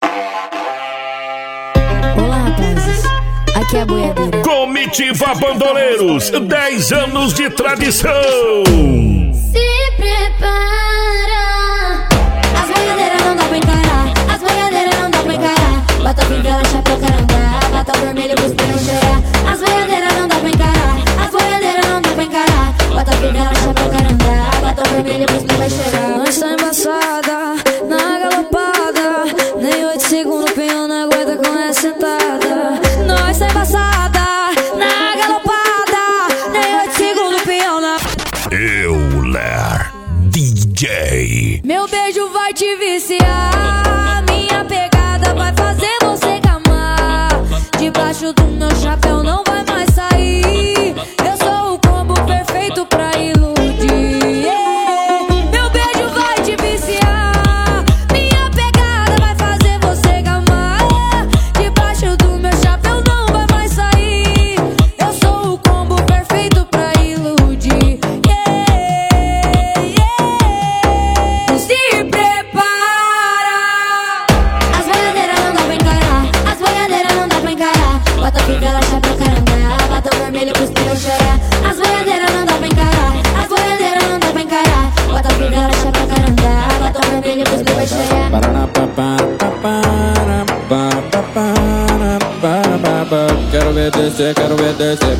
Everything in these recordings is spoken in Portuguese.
Olá, rapazes. Aqui é a boiadeira. Comitiva Bandoleiros, 10 anos de tradição. Se prepara. As boiadeiras não dá pra encarar. As boiadeiras não dá pra encarar. Bota fivela, chapéu, caranga. Bota vermelho, cuspir, cheirar. As boiadeiras não dá pra encarar. As boiadeiras não dá pra encarar. Bota fivela, chapéu, caranga. Bota vermelho, cuspir, vai cheirar. Nós tá embaçada, na galopada. Nem 8 segundos, o pinhão não aguenta com essa sentada. Nós tá embaçada, na galopada. Nem 8 segundos, o pinhão não. Euler DJ. Meu beijo vai te viciar. Minha pegada vai fazer você gamar. Debaixo do meu chapéu não vai mais sair. Eu sou o combo perfeito pra iludir. Meu beijo vai te viciar. Minha pegada vai fazer você gamar. Debaixo do meu chapéu não vai mais sair. Eu sou o combo perfeito pra iludir. Se prepara. As boiadeiras não dá pra encarar. As boiadeiras não dá pra encarar. Bota fivela, chapéu, caranga. Bota vermelho, cuspir, chorar. As boiadeiras não dá pra encarar. As boiadeiras não dá pra encarar. Bota fivela, chapéu, caranga. Bota vermelho, cuspir, vai chorar. Quero ver descer, quero ver descer.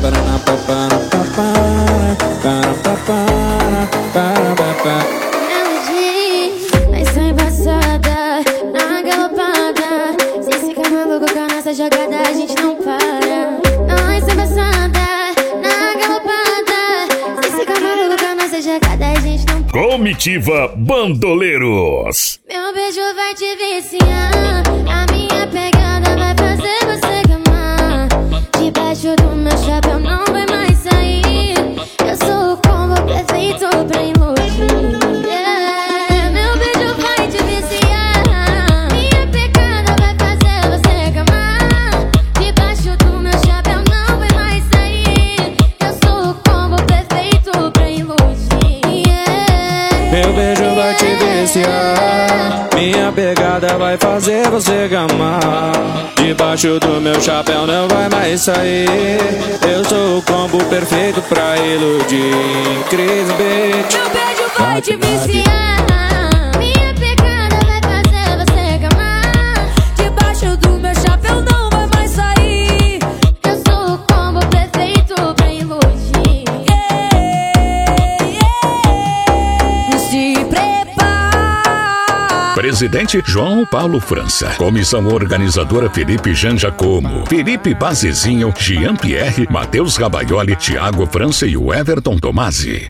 Nós tá embaçada, na galopada. Se ficar maluco com a nossa jogada, a gente não para. Nós tá embaçada, na galopada. Se ficar maluco com a nossa jogada, a gente não para. Comitiva Bandoleiros. Meu beijo vai te viciar. A minha pegada vai fazer você gamar. Debaixo do meu chapéu não vai mais sair. Eu sou o combo perfeito pra iludir. Meu beijo vai te viciar. Minha pegada vai fazer você gamar. Debaixo do meu chapéu não vai mais sair. Eu sou o combo perfeito pra iludir. Meu beijo vai te viciar. Minha pegada vai fazer você gamar. Debaixo do meu chapéu não vai mais sair. Eu sou o combo perfeito pra iludir. Cris Beat. Meu beijo vai te viciar. Minha pegada vai fazer você gamar. Debaixo do meu chapéu não vai mais sair. Eu sou o combo perfeito pra iludir. Se prepara. Presidente João Paulo França. Comissão organizadora Felipe Janjacomo, Felipe Bazezinho, Jean Pierre, Matheus Rabaioli, Thiago França e o Everton Tomasi.